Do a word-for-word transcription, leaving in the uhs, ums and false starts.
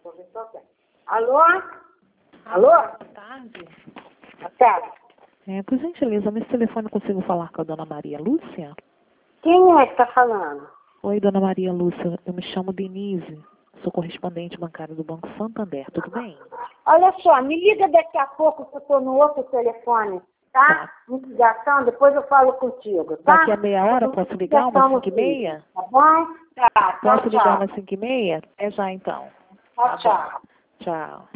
Vou ver se eu tenho. Alô? Alô? Boa tarde. Boa tarde. É, por gentileza, nesse telefone eu consigo falar com a dona Maria Lúcia? Quem é que tá falando? Oi, dona Maria Lúcia, eu me chamo Denise, sou correspondente bancária do Banco Santander, tudo bem? Olha só, me liga daqui a pouco que eu tô no outro telefone, tá? Tá. Ligação, depois eu falo contigo, tá? Daqui a meia hora posso ligar, umas cinco e meia? Tá bom? Tá, tchau, Posso ligar tchau. umas cinco e meia? É já então. Tchau, tchau. Tchau.